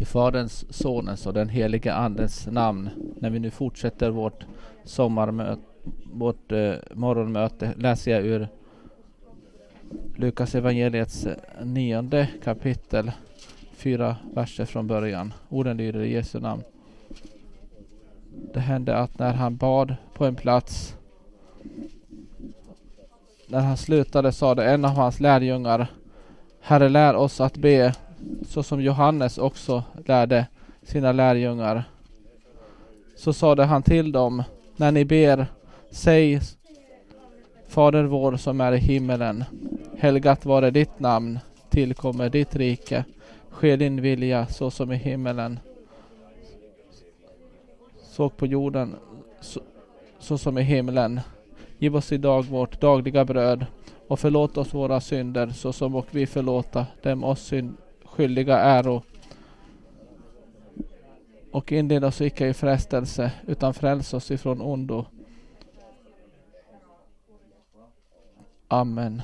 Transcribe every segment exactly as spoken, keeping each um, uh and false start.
I Faderns, Sonens och den helige Andens namn, när vi nu fortsätter vårt sommarmöte, vårt eh, morgonmöte, läser jag ur Lukas evangeliets nionde kapitel, fyra verser från början. Orden lyder i Jesu namn. Det hände att när han bad på en plats, när han slutade, sa det en av hans lärjungar: Herre, lär oss att be, så som Johannes också lärde sina lärjungar. Så sade han till dem: när ni ber, säg: Fader vår som är i himmelen, helgat vare ditt namn, tillkommer ditt rike, ske din vilja så som i himmelen, så på jorden så, så som i himlen. Giv oss idag vårt dagliga bröd och förlåt oss våra synder så som och vi förlåta dem oss synd skyldiga äro. Och inled oss icke i frestelse, utan fräls oss ifrån ondo. Amen.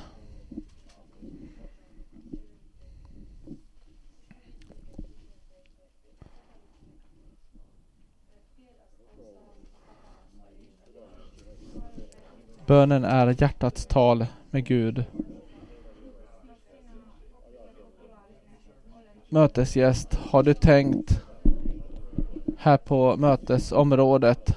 Bönen är hjärtats tal med Gud. Mötesgäst, har du tänkt här på mötesområdet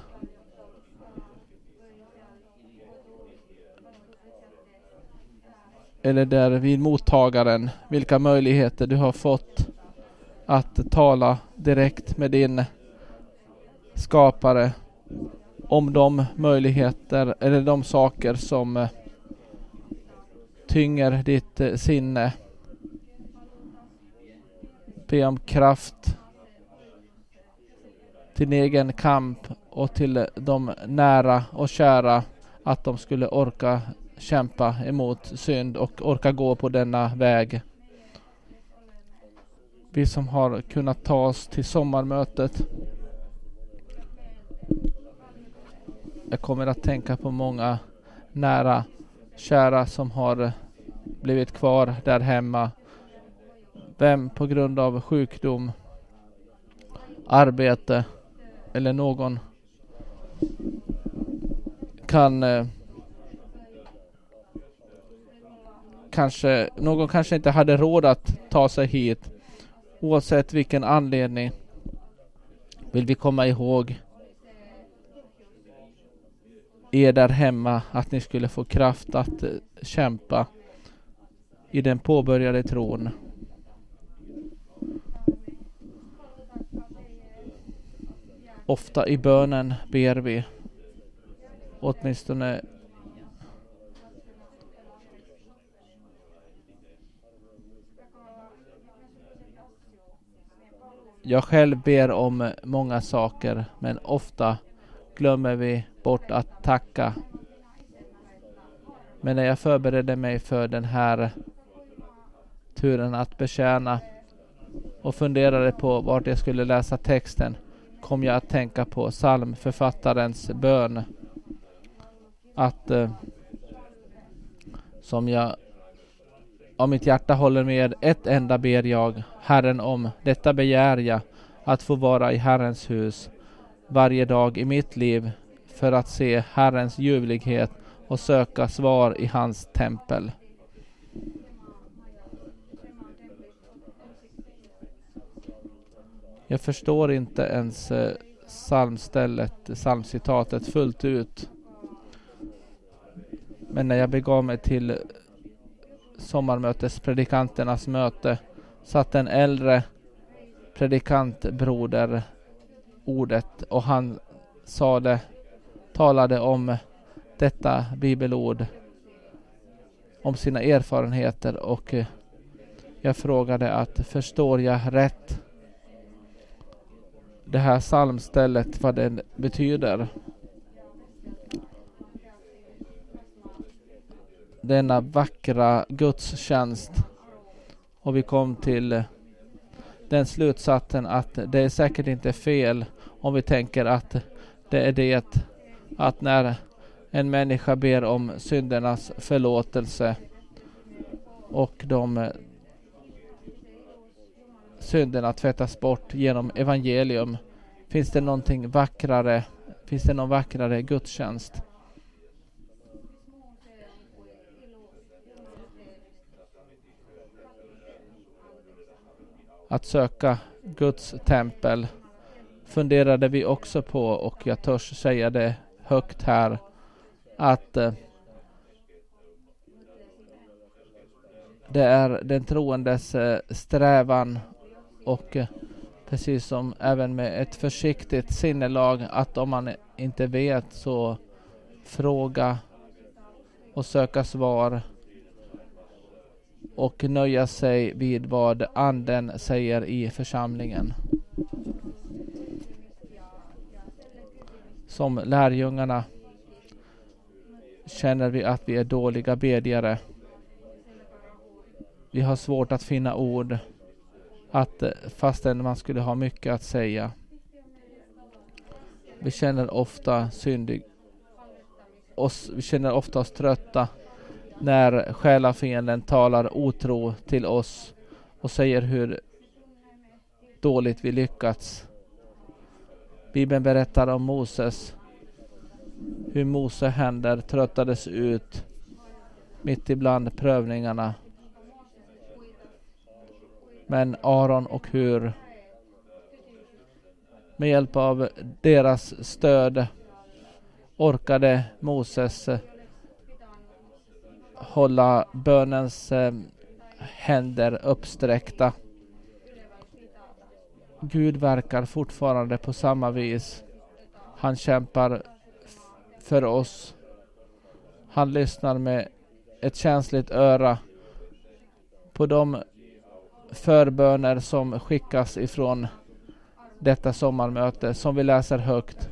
eller där vid mottagaren vilka möjligheter du har fått att tala direkt med din skapare om de möjligheter eller de saker som tynger ditt sinne? Be om kraft till din egen kamp och till de nära och kära, att de skulle orka kämpa emot synd och orka gå på denna väg. Vi som har kunnat ta oss till sommarmötet, jag kommer att tänka på många nära kära som har blivit kvar där hemma. Vem på grund av sjukdom, arbete eller någon kan eh, kanske någon kanske inte hade råd att ta sig hit. Oavsett vilken anledning vill vi komma ihåg er där hemma, att ni skulle få kraft att eh, kämpa i den påbörjade tron. Ofta i bönen ber vi, åtminstone jag själv ber om många saker, men ofta glömmer vi bort att tacka. Men när jag förberedde mig för den här turen att betjäna och funderade på vart jag skulle läsa texten, kom jag att tänka på psalmförfattarens bön. Att eh, som jag av mitt hjärta håller med, ett enda ber jag Herren om, detta begär jag, att få vara i Herrens hus varje dag i mitt liv, för att se Herrens ljuvlighet och söka svar i hans tempel. Jag förstår inte ens eh, psalmstället, psalmcitatet fullt ut. Men när jag begav mig till sommarmötespredikanternas möte, satt en äldre predikantbroder ordet, och han sade, talade om detta bibelord, om sina erfarenheter, och eh, jag frågade att förstår jag rätt det här psalmstället, vad det betyder? Denna vackra gudstjänst. Och vi kom till den slutsatsen att det är säkert inte fel om vi tänker att det är det att när en människa ber om syndernas förlåtelse och de synderna tvättas bort genom evangelium. Finns det någonting vackrare? Finns det någon vackrare gudstjänst? Att söka Guds tempel funderade vi också på, och jag törs säga det högt här, att eh, det är den troendes eh, strävan, och eh, precis som även med ett försiktigt sinnelag, att om man inte vet så fråga och söka svar och nöja sig vid vad anden säger i församlingen. Som lärjungarna känner vi att vi är dåliga bedjare. Vi har svårt att finna ord, att fastän man skulle ha mycket att säga. Vi känner ofta syndig oss, vi känner ofta oss trötta när själafienden talar otro till oss och säger hur dåligt vi lyckats. Bibeln berättar om Moses, hur Mose händer tröttades ut mitt ibland prövningarna. Men Aaron och Hur, med hjälp av deras stöd, orkade Moses hålla bönens händer uppsträckta. Gud verkar fortfarande på samma vis. Han kämpar f- för oss. Han lyssnar med ett känsligt öra på de förböner som skickas ifrån detta sommarmöte, som vi läser högt.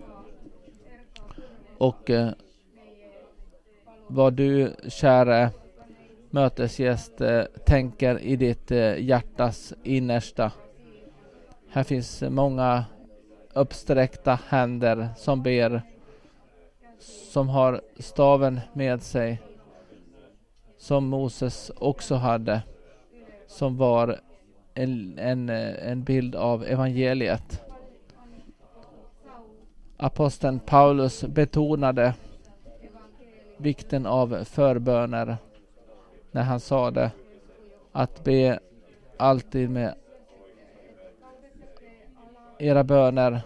Och eh, vad du, kära mötesgäst, eh, tänker i ditt eh, hjärtas innersta. Här finns många uppsträckta händer som ber, som har staven med sig, som Moses också hade, som var en, en, en bild av evangeliet. Aposteln Paulus betonade vikten av förböner när han sa det, att be alltid med era böner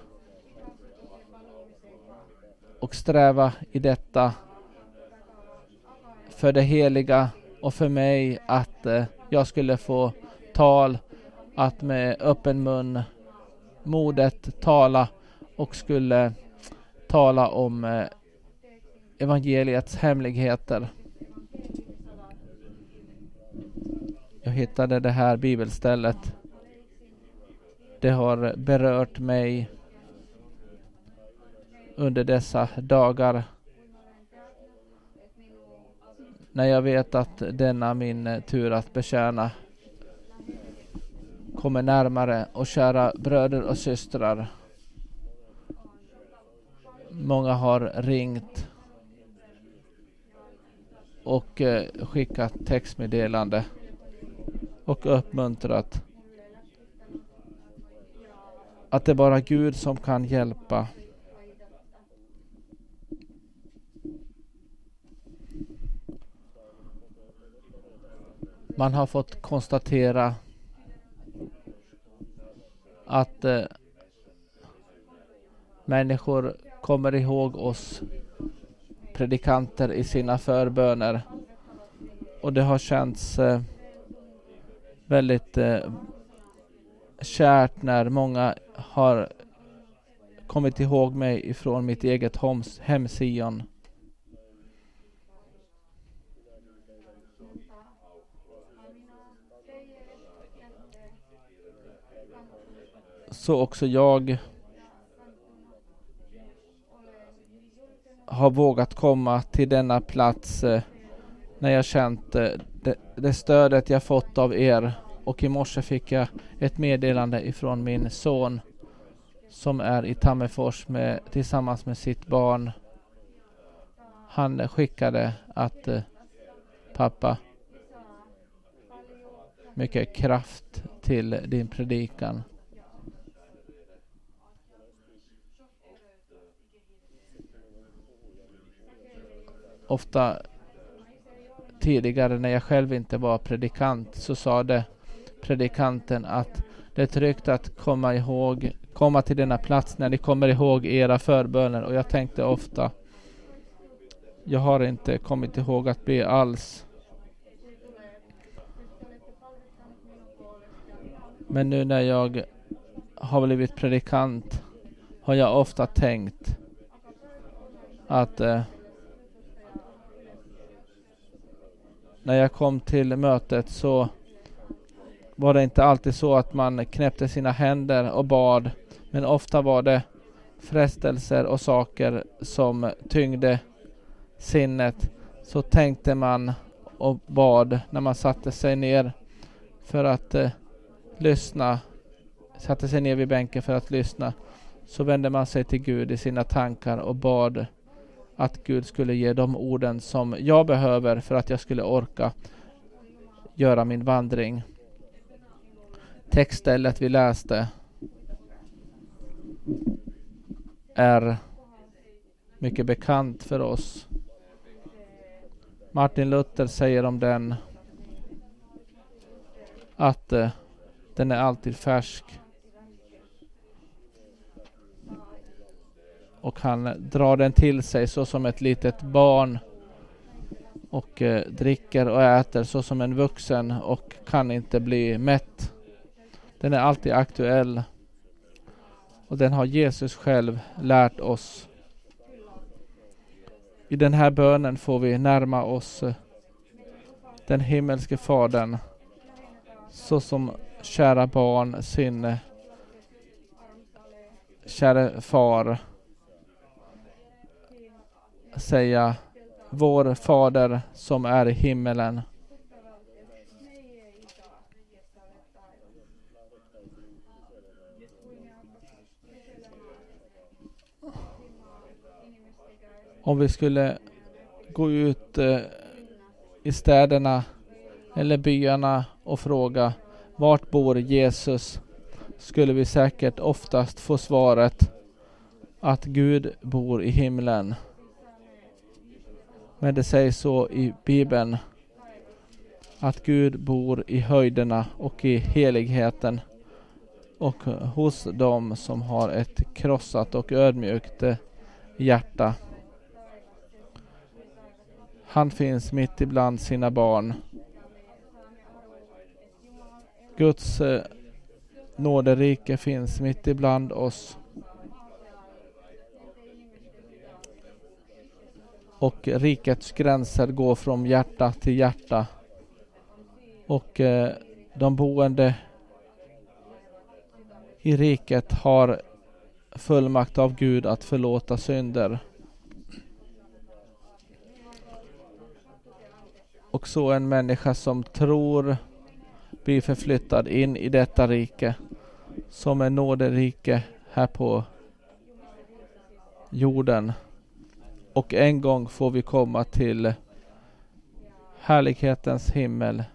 och sträva i detta för det heliga och för mig, att eh, jag skulle få tal, att med öppen mun modet tala och skulle tala om eh, evangeliets hemligheter. Jag hittade det här bibelstället. Det har berört mig under dessa dagar, när jag vet att denna min tur att betjäna kommer närmare. Och kära bröder och systrar, många har ringt och eh, skickat textmeddelande och uppmuntrat att det är bara Gud som kan hjälpa. Man har fått konstatera att eh, människor kommer ihåg oss predikanter i sina förböner, och det har känts eh, väldigt eh, kärt när många har kommit ihåg mig ifrån mitt eget homs, hem Sion. Så också jag har vågat komma till denna plats eh, när jag känt eh, det, det stödet jag fått av er. Och i morse fick jag ett meddelande ifrån min son som är i Tammerfors med, tillsammans med sitt barn. Han skickade att eh, pappa, mycket kraft till din predikan. Ofta tidigare när jag själv inte var predikant så sa det predikanten att det är tryggt att komma ihåg, komma till denna plats när ni kommer ihåg era förböner. Och jag tänkte ofta, jag har inte kommit ihåg att be alls. Men nu när jag har blivit predikant har jag ofta tänkt att eh, när jag kom till mötet så var det inte alltid så att man knäppte sina händer och bad. Men ofta var det frestelser och saker som tyngde sinnet. Så tänkte man och bad när man satte sig ner för att eh, lyssna. Satte sig ner vid bänken för att lyssna. Så vände man sig till Gud i sina tankar och bad att Gud skulle ge de orden som jag behöver för att jag skulle orka göra min vandring. Textstället vi läste är mycket bekant för oss. Martin Luther säger om den att eh, den är alltid färsk. Och han drar den till sig så som ett litet barn och eh, dricker och äter så som en vuxen och kan inte bli mätt. Den är alltid aktuell och den har Jesus själv lärt oss. I den här bönen får vi närma oss eh, den himmelske fadern så som kära barn sin eh, kära far säga: vår fader som är i himmelen. Om vi skulle gå ut eh, i städerna eller byarna och fråga vart bor Jesus, skulle vi säkert oftast få svaret att Gud bor i himlen. Men det sägs så i Bibeln att Gud bor i höjderna och i heligheten och hos dem som har ett krossat och ödmjukt hjärta. Han finns mitt ibland sina barn. Guds eh, nåderike finns mitt ibland oss. Och rikets gränser går från hjärta till hjärta. Och eh, de boende i riket har fullmakt av Gud att förlåta synder. Och så en människa som tror blir förflyttad in i detta rike som en nåderike här på jorden. Och en gång får vi komma till härlighetens himmel.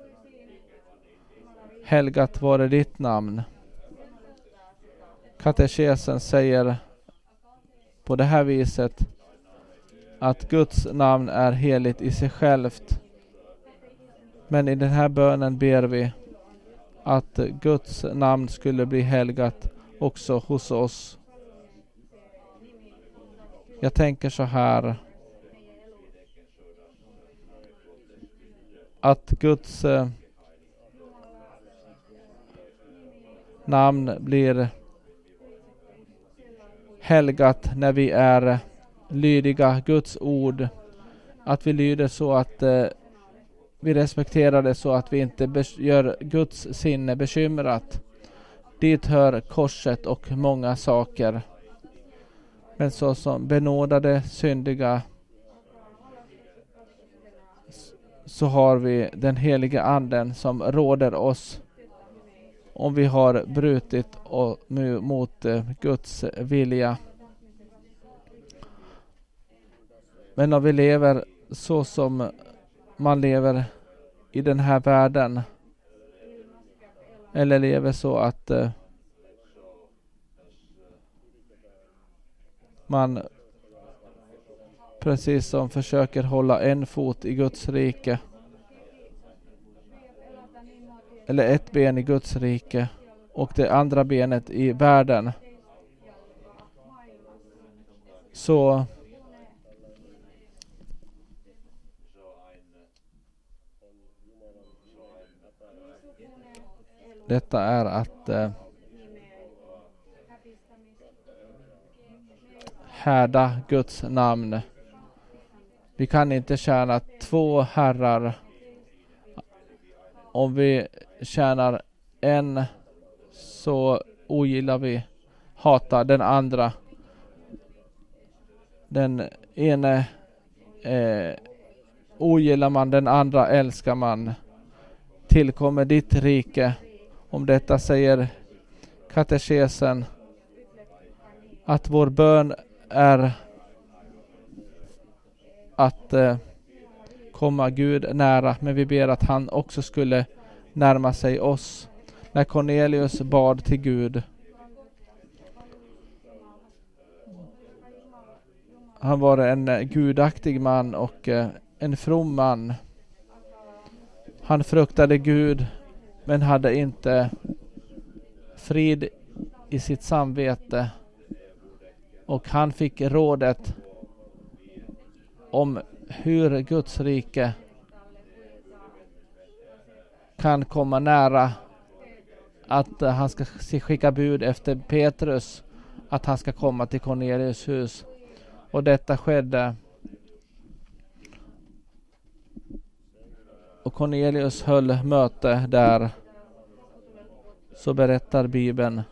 Helgat vare ditt namn. Katekesen säger på det här viset att Guds namn är heligt i sig självt. Men i den här bönen ber vi att Guds namn skulle bli helgat också hos oss. Jag tänker så här, att Guds eh, namn blir helgat när vi är lydiga Guds ord. Att vi lyder så att eh, vi respekterar det, så att vi inte be- gör Guds sinne bekymrat. Dit hör korset och många saker. Men så som benådade syndiga så har vi den heliga anden som råder oss om vi har brutit och mot eh, Guds vilja. Men om vi lever så som man lever i den här världen, eller lever så att eh, man precis som försöker hålla en fot i Guds rike eller ett ben i Guds rike och det andra benet i världen, så detta är att eh, härda Guds namn. Vi kan inte tjäna två herrar. Om vi tjänar en så ogillar vi, hatar den andra. Den ene eh, ogillar man, den andra älskar man. Tillkommer ditt rike. Om detta säger katekesen att vår bön är att eh, komma Gud nära, men vi ber att han också skulle närma sig oss. När Cornelius bad till Gud, han var en gudaktig man och eh, en from man. Han fruktade Gud men hade inte frid i sitt samvete, och han fick rådet om hur Guds rike kan komma nära, att han ska skicka bud efter Petrus att han ska komma till Cornelius hus. Och detta skedde. Och Cornelius höll möte där. Så berättar Bibeln.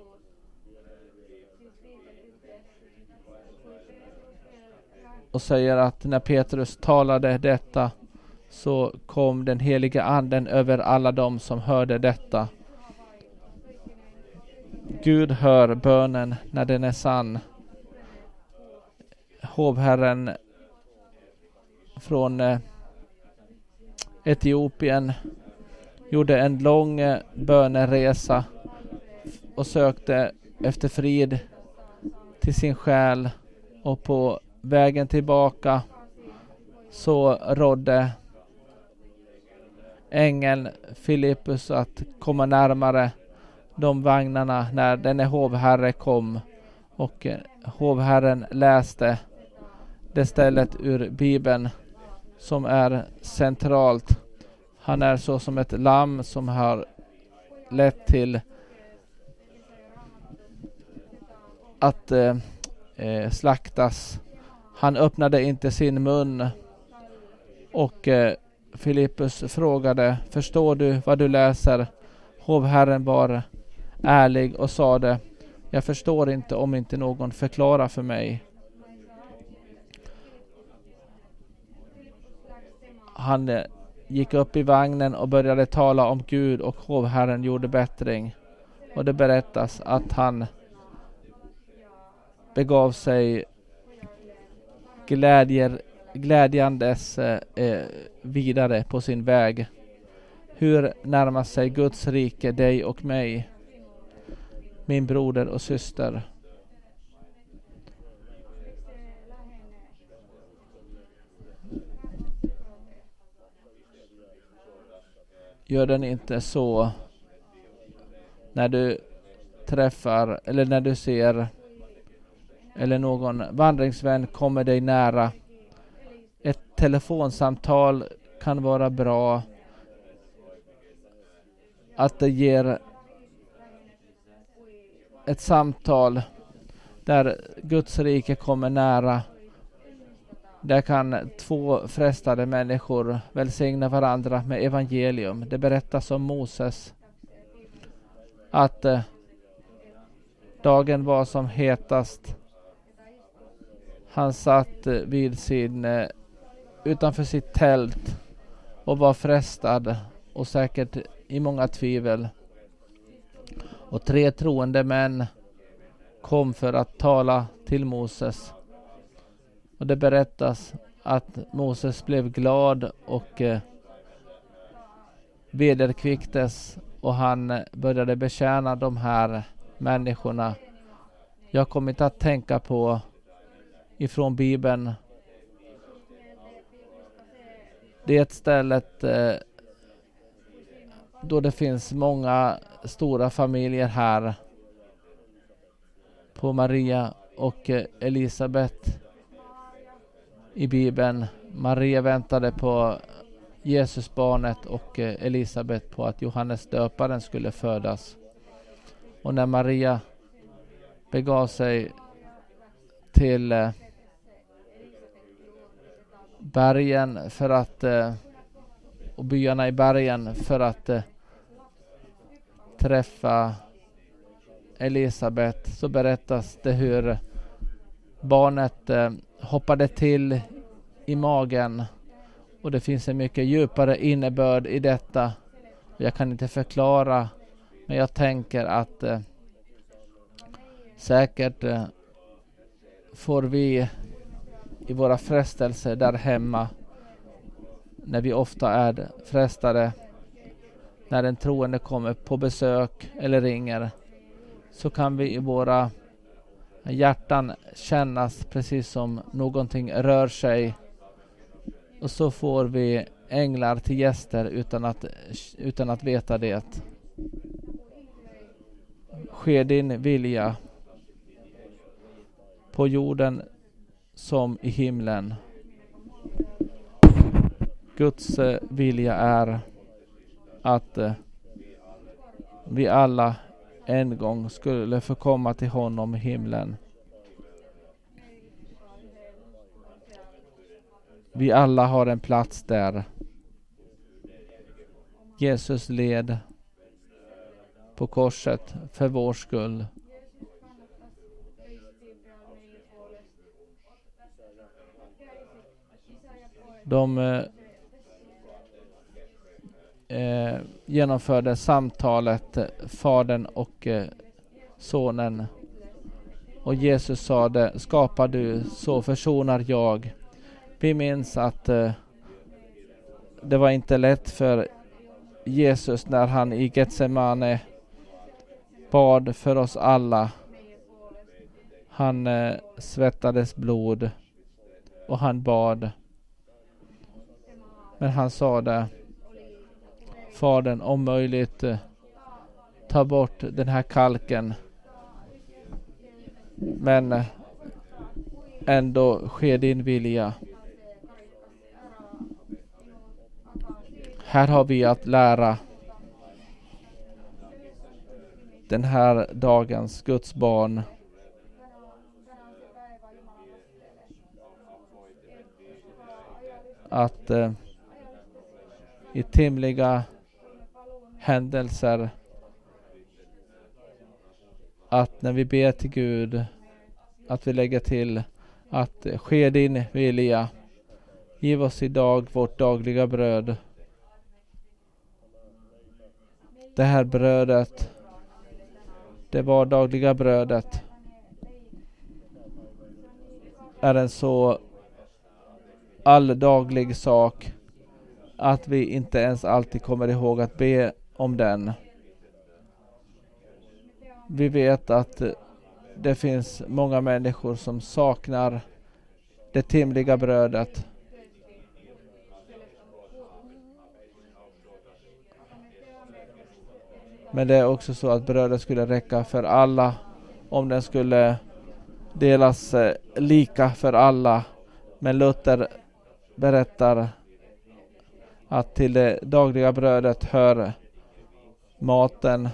Och säger att när Petrus talade detta så kom den heliga anden över alla dem som hörde detta. Gud hör bönen när den är sann. Hovherren från eh, Etiopien gjorde en lång eh, böneresa och sökte efter frid till sin själ, och på vägen tillbaka så rådde ängeln Filippus att komma närmare de vagnarna när denne hovherre kom, och eh, hovherren läste det stället ur Bibeln som är centralt. Han är så som ett lamm som har lett till att eh, eh, slaktas. Han öppnade inte sin mun, och eh, Filippus frågade: förstår du vad du läser? Hovherren var ärlig och sade: jag förstår inte om inte någon förklarar för mig. Han eh, gick upp i vagnen och började tala om Gud, och hovherren gjorde bättring. Och det berättas att han begav sig glädjer, glädjandes eh, vidare på sin väg. Hur närmar sig Guds rike dig och mig, min broder och syster? Gör den inte så när du träffar eller när du ser eller någon vandringsvän kommer dig nära. Ett telefonsamtal kan vara bra. Att det ger ett samtal där Guds rike kommer nära. Där kan två frestade människor välsigna varandra med evangelium. Det berättas om Moses att eh, dagen var som hetast. Han satt eh, vid sin eh, utanför sitt tält och var frestad och säkert i många tvivel. Och tre troende män kom för att tala till Moses. Och det berättas att Moses blev glad och eh, vederkvicktes och han började betjäna de här människorna. Jag kommer inte att tänka på ifrån Bibeln. Det är ett stället eh, då det finns många stora familjer här. På Maria och eh, Elisabet i Bibeln. Maria väntade på Jesusbarnet och eh, Elisabet på att Johannes döparen skulle födas. Och när Maria begav sig till eh, bergen för att eh, och byarna i bergen för att eh, träffa Elisabet, så berättas det hur barnet eh, hoppade till i magen, och det finns en mycket djupare innebörd i detta. Jag kan inte förklara, men jag tänker att eh, säkert eh, får vi i våra frestelser där hemma, när vi ofta är frestade, när den troende kommer på besök eller ringer, så kan vi i våra hjärtan kännas precis som någonting rör sig, och så får vi änglar till gäster utan att, utan att veta det. Ske din vilja på jorden som i himlen. Guds vilja är att vi alla en gång skulle få komma till honom i himlen. Vi alla har en plats där. Jesus led på korset för vår skull. De eh, genomförde samtalet, fadern och eh, sonen. Och Jesus sa det: skapar du, så försonar jag. Vi minns att eh, det var inte lätt för Jesus när han i Getsemane bad för oss alla. Han eh, svettades blod och han bad. Men han sa det: Fadern, om möjligt eh, ta bort den här kalken. Men eh, ändå sker din vilja. Här har vi att lära den här dagens Guds barn att eh, i timliga händelser, att när vi ber till Gud, att vi lägger till att ske din vilja. Giv oss idag vårt dagliga bröd. Det här brödet, det vardagliga brödet, är en så alldaglig sak att vi inte ens alltid kommer ihåg att be om den. Vi vet att det finns många människor som saknar det timliga brödet. Men det är också så att brödet skulle räcka för alla om den skulle delas eh, lika för alla. Men Luther berättar att till det dagliga brödet hör maten,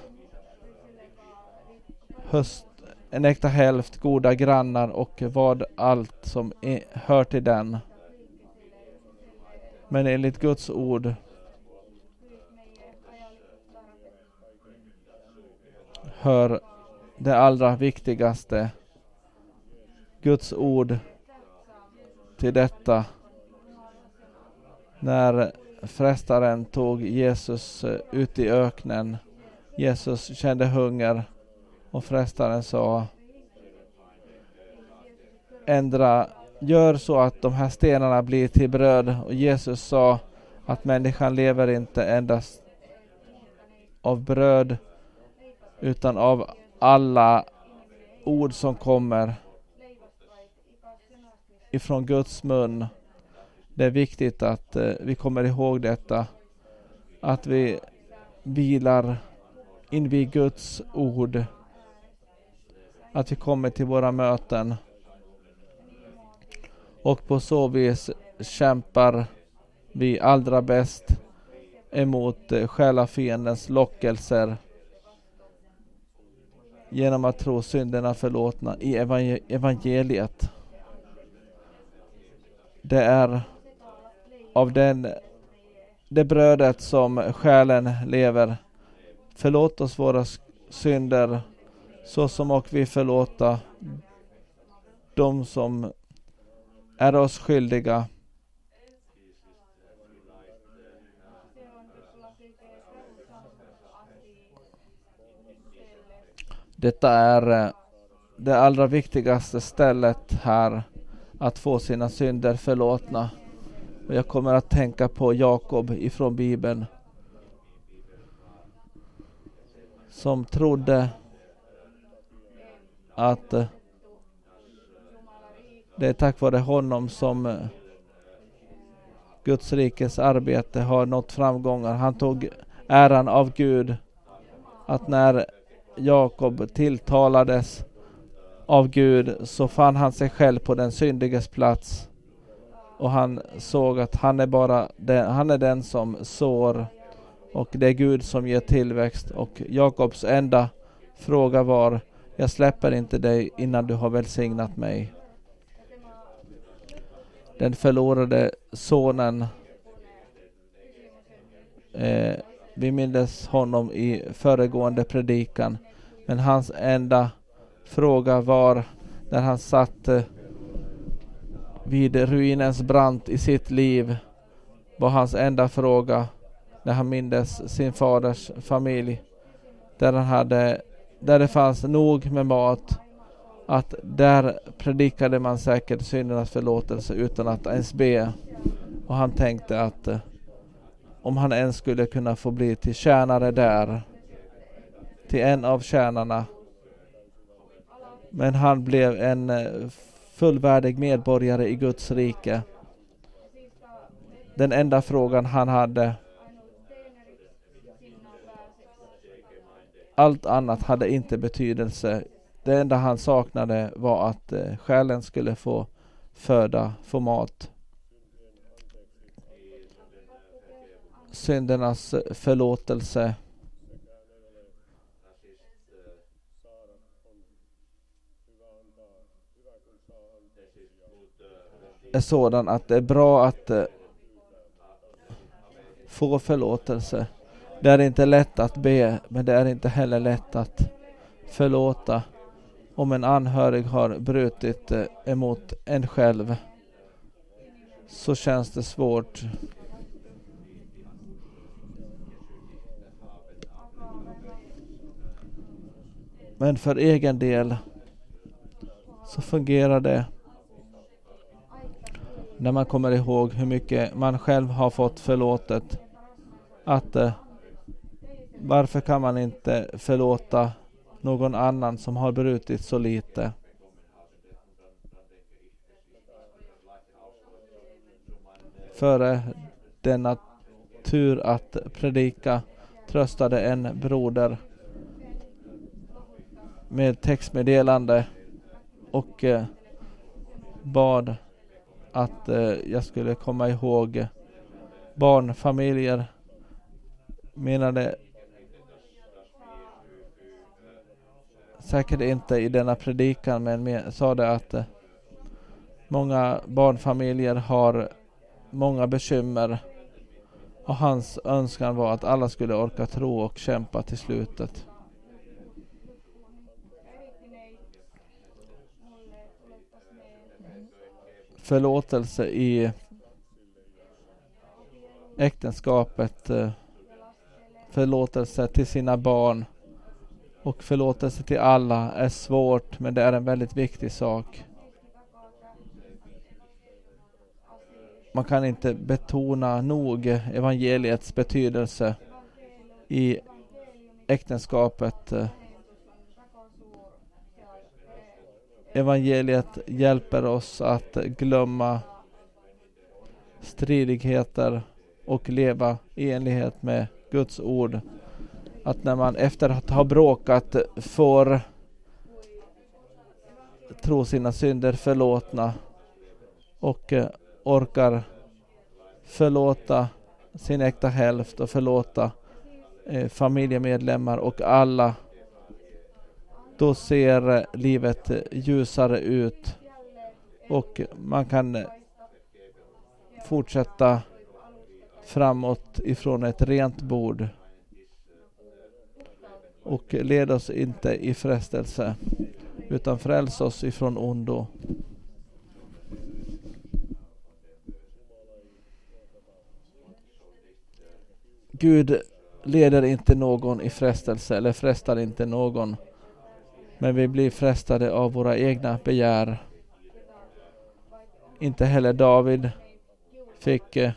höst, en äkta hälft, goda grannar och vad allt som är, hör till den. Men enligt Guds ord hör det allra viktigaste, Guds ord, till detta. När frestaren tog Jesus ut i öknen, Jesus kände hunger och frestaren sa: ändra, gör så att de här stenarna blir till bröd. Och Jesus sa att människan lever inte endast av bröd utan av alla ord som kommer ifrån Guds mun. Det är viktigt att eh, vi kommer ihåg detta. Att vi vilar in vid Guds ord. Att vi kommer till våra möten. Och på så vis kämpar vi allra bäst emot eh, själafiendens lockelser. Genom att tro synderna förlåtna i evang- evangeliet. Det är av den, det brödet som själen lever. Förlåt oss våra synder så som och vi förlåta de som är oss skyldiga. Detta är det allra viktigaste stället här, att få sina synder förlåtna. Och jag kommer att tänka på Jakob ifrån Bibeln, som trodde att det är tack vare honom som Guds rikes arbete har nått framgångar. Han tog äran av Gud, att när Jakob tilltalades av Gud så fann han sig själv på den syndiges plats. Och han såg att han är bara den, han är den som sår, och det är Gud som ger tillväxt. Och Jakobs enda fråga var: jag släpper inte dig innan du har välsignat mig. Den förlorade sonen, eh, vi minns honom i föregående predikan, men hans enda fråga var, när han satt eh, vid ruinens brant i sitt liv, var hans enda fråga, när han mindes sin faders familj, där han hade, där det fanns nog med mat, att där predikade man säkert syndernas förlåtelse utan att ens be. Och han tänkte att eh, om han ens skulle kunna få bli till tjänare där, till en av tjänarna. Men han blev en eh, fullvärdig medborgare i Guds rike. Den enda frågan han hade, allt annat hade inte betydelse. Det enda han saknade var att eh, själen skulle få föda, få mat. Syndernas förlåtelse är sådan att det är bra att eh, få förlåtelse. Det är inte lätt att be, men det är inte heller lätt att förlåta. Om en anhörig har brutit eh, emot en själv, så känns det svårt. Men för egen del så fungerar det när man kommer ihåg hur mycket man själv har fått förlåtet. Att eh, varför kan man inte förlåta någon annan som har brutit så lite? Före denna tur att predika tröstade en broder med textmeddelande och eh, bad att eh, jag skulle komma ihåg barnfamiljer. Menade säkert inte i denna predikan, men med, sa det att eh, många barnfamiljer har många bekymmer, och hans önskan var att alla skulle orka tro och kämpa till slutet. Förlåtelse i äktenskapet, förlåtelse till sina barn och förlåtelse till alla är svårt, men det är en väldigt viktig sak. Man kan inte betona nog evangeliets betydelse i äktenskapet. Evangeliet hjälper oss att glömma stridigheter och leva i enlighet med Guds ord. Att när man efter att ha bråkat får tro sina synder förlåtna och orkar förlåta sin äkta hälft och förlåta eh, familjemedlemmar och alla, då ser livet ljusare ut och man kan fortsätta framåt ifrån ett rent bord. Och led oss inte i frestelse, utan fräls oss ifrån ondo. Gud leder inte någon i frestelse eller frestar inte någon. Men vi blir frestade av våra egna begär. Inte heller David fick eh,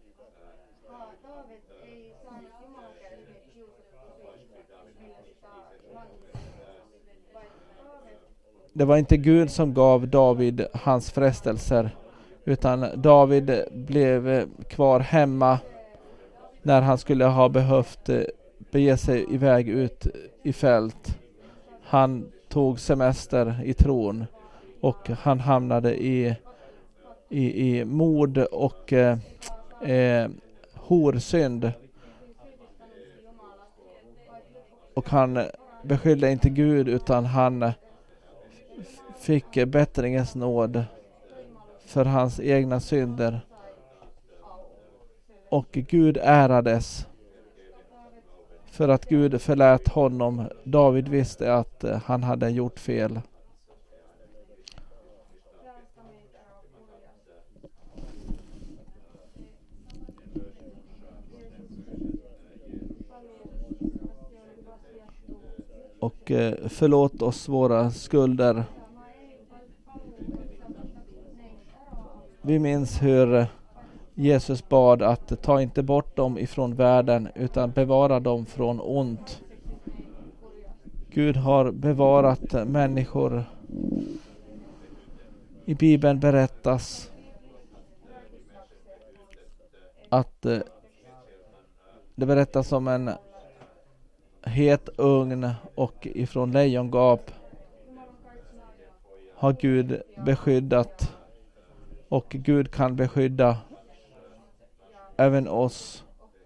det var inte Gud som gav David hans frestelser, utan David blev kvar hemma när han skulle ha behövt bege sig iväg ut i fält. Han tog semester i tron och han hamnade i, i, i mord och eh, eh, horsynd. Och han beskyllde inte Gud, utan han fick bättringens nåd för hans egna synder. Och Gud ärades för att Gud förlät honom. David visste att han hade gjort fel. Och förlåt oss våra skulder. Vi minns hur Jesus bad att ta inte bort dem ifrån världen, utan bevara dem från ont. Gud har bevarat människor. I Bibeln berättas att det berättas om en het ugn, och ifrån lejongap har Gud beskyddat, och Gud kan beskydda även oss.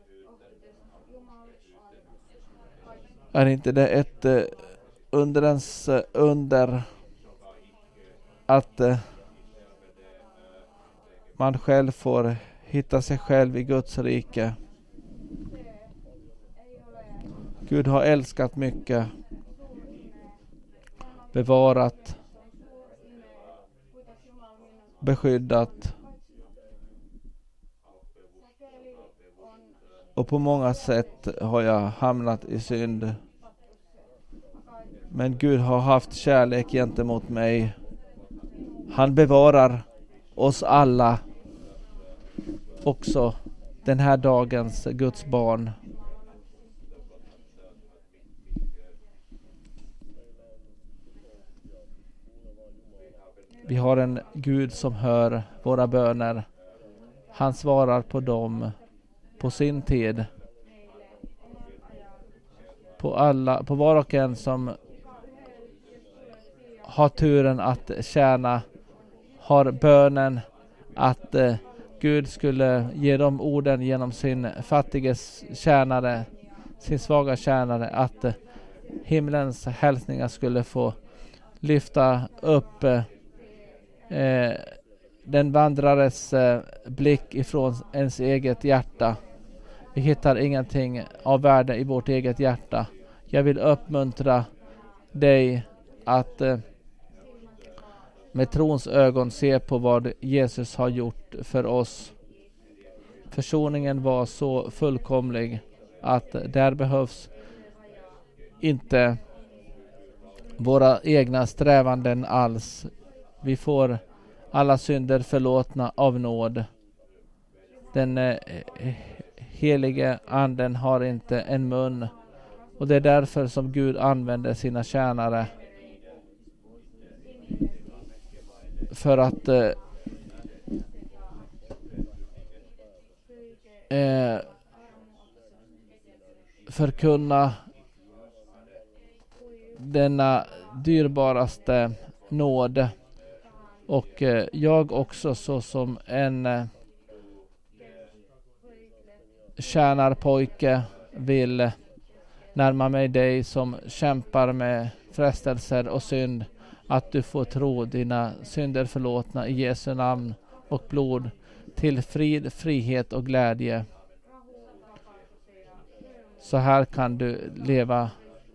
Är inte det ett eh, underens eh, under att eh, man själv får hitta sig själv i Guds rike? Gud har älskat mycket, bevarat, beskyddat, och på många sätt har jag hamnat i synd. Men Gud har haft kärlek gentemot mig. Han bevarar oss alla, också den här dagens Guds barn. Vi har en Gud som hör våra böner. Han svarar på dem på sin tid. På alla, på var och en som har turen att tjäna, har bönen att eh, Gud skulle ge dem orden genom sin fattiges tjänare, sin svaga tjänare, att eh, himlens hälsningar skulle få lyfta upp eh, den vandrares eh, blick ifrån ens eget hjärta. Vi hittar ingenting av värde i vårt eget hjärta. Jag vill uppmuntra dig att eh, med trons ögon se på vad Jesus har gjort för oss. Försoningen var så fullkomlig att där behövs inte våra egna strävanden alls. Vi får alla synder förlåtna av nåd. Den eh, helige anden har inte en mun Och det är därför som Gud använder sina tjänare. För att eh, eh, förkunna denna dyrbaraste nåd. Och eh, jag också så som en eh, tjänarpojke vill närma mig dig som kämpar med frestelser och synd, att du får tro dina synder förlåtna i Jesu namn och blod till frid, frihet och glädje. Så här kan du leva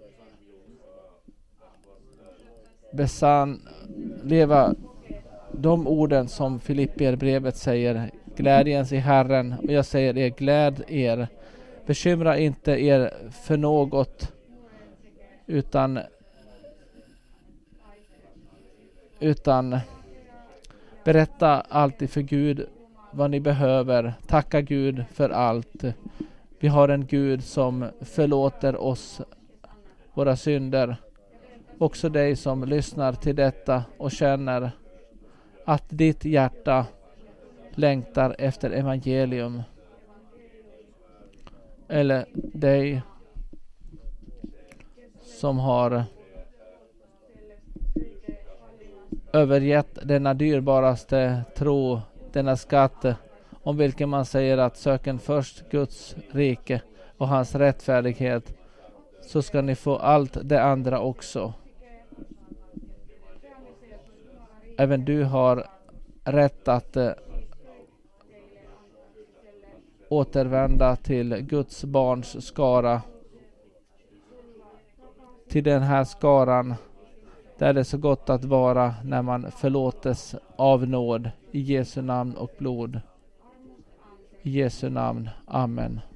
besann, leva de orden som Filipperbrevet säger, glädjens i Herren, och jag säger er, gläd er. Bekymra inte er för något, utan utan berätta alltid för Gud vad ni behöver. Tacka Gud för allt. Vi har en Gud som förlåter oss våra synder. Också dig som lyssnar till detta och känner att ditt hjärta längtar efter evangelium. Eller dig som har övergett denna dyrbaraste tro, denna skatt, om vilken man säger att söken först Guds rike och hans rättfärdighet, så ska ni få allt det andra också. Även du har rätt att eh, återvända till Guds barns skara. Till den här skaran där det är så gott att vara när man förlåtes av nåd i Jesu namn och blod. I Jesu namn. Amen.